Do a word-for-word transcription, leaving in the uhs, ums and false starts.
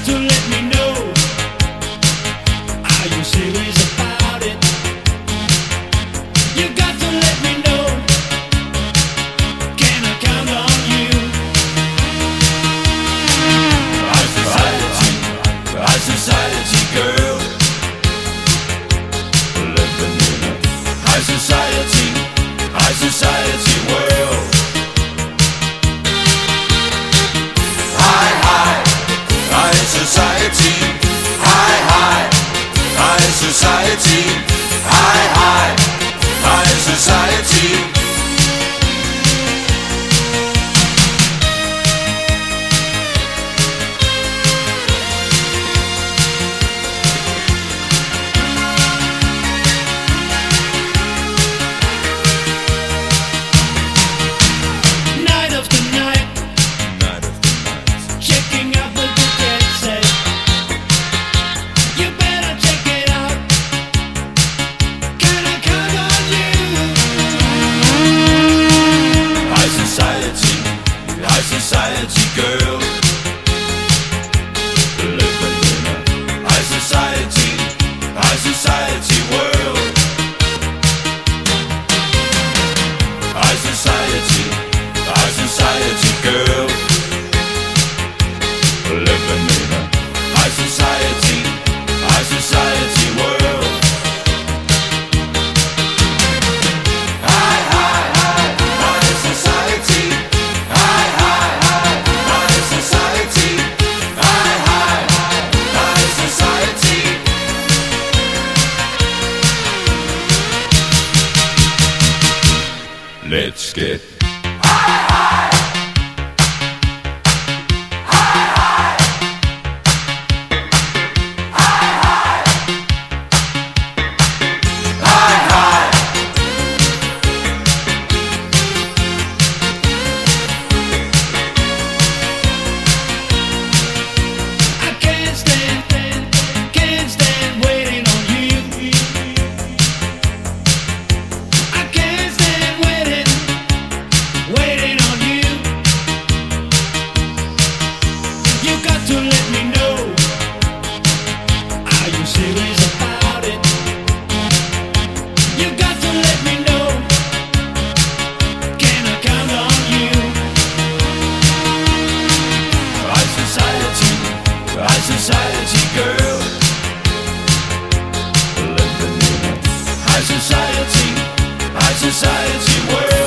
to let me know. Are you serious about it? You got to let me know. Can I count on you? High society, high society girl, living in a high society, high society world. High, high, high society, high, high, high society, high, high, high society. Society girl, living in a high society, high society world. High society, high society girl, living in a high society, high society world. High, high, high, high society. Let's get high, high. High, high. High, high. High, high. I can't stand, can't stand waiting on you. I can't stand waiting. Waiting on you. You got to let me know. Are you serious about it? You got to let me know. Can I count on you? High society, high society girl, living in a high society, high society world.